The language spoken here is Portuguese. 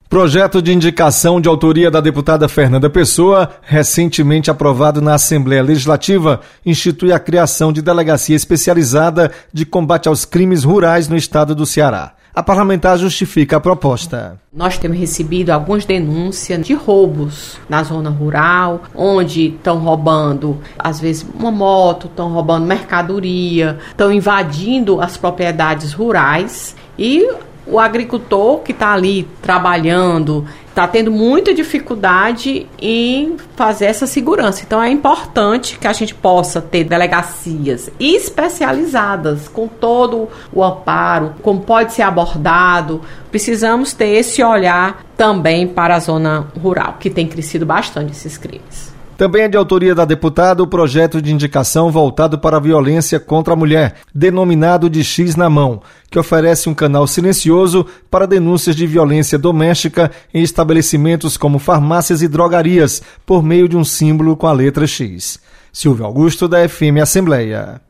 Projeto de indicação de autoria da deputada Fernanda Pessoa, recentemente aprovado na Assembleia Legislativa, institui a criação de delegacia especializada de combate aos crimes rurais no estado do Ceará. A parlamentar justifica a proposta. Nós temos recebido algumas denúncias de roubos na zona rural, onde estão roubando, às vezes, uma moto, estão roubando mercadoria, estão invadindo as propriedades rurais e o agricultor que está ali trabalhando está tendo muita dificuldade em fazer essa segurança. Então é importante que a gente possa ter delegacias especializadas com todo o amparo, como pode ser abordado. Precisamos ter esse olhar também para a zona rural, que tem crescido bastante esses crimes. Também é de autoria da deputada o projeto de indicação voltado para a violência contra a mulher, denominado de X na Mão, que oferece um canal silencioso para denúncias de violência doméstica em estabelecimentos como farmácias e drogarias, por meio de um símbolo com a letra X. Silvio Augusto, da FM Assembleia.